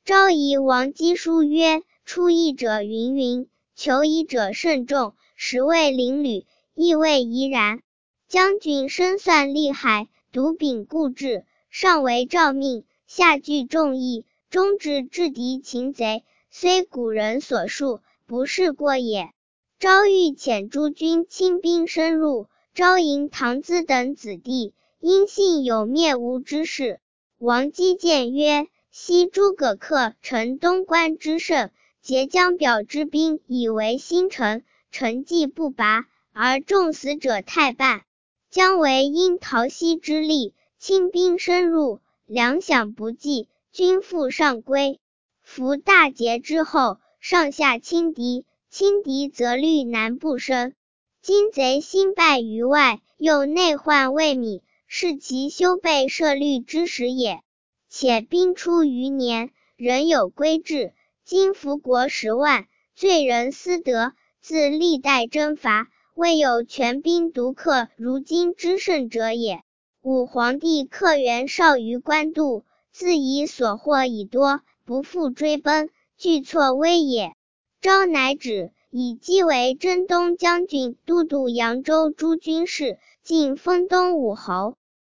昭夷王姬书曰：出役者云云，求夷者甚众，实为邻旅，亦未宜然。将军深算利害，独秉固志，上为诏命，下具众议，终至敌擒贼，虽古人所述，不是过也。昭欲遣诸军亲兵深入，招迎唐咨等子弟，因信有灭吴之事。王姬谏曰：昔诸葛恪乘东关之胜，结江表之兵以为新城，成绩不拔，而众死者太半。将为因陶溪之力，亲兵深入，粮饷不济，军复上归。夫大捷之后，上下轻敌，轻敌则虑难不生。今贼兴败于外，又内患未泯，是其修备设虑之时也。且兵出余年，仍有规制，今服国10万，罪人私德，自历代征伐，未有全兵独克如今之胜者也。武皇帝克元绍于官渡，自以所获已多，不复追奔，惧挫危也。昭乃止，以姬为征东将军，都督扬州诸军事，晋封东武侯。